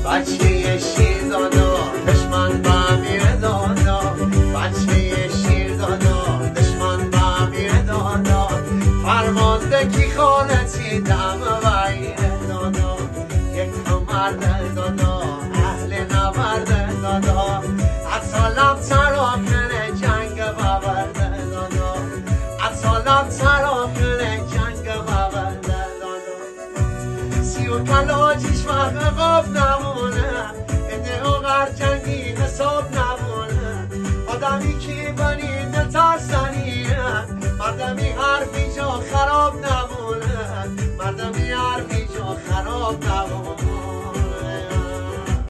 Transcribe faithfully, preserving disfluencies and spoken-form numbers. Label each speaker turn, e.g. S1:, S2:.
S1: بچه شیر دادا دشمن با میره دادا بچه شیر دادا دشمن با میره دادا فرمانده کی خالتی دم ویره دادا یک مرد دادا اهل نبرد دادا اصالم تراکنه جنگ باورده دادا اصالم تراکنه جنگ باورده دادا سی و کلاجیش وقت قاب نمونه اده و غر جنگی حساب نمونه آدمی که بنی نترسه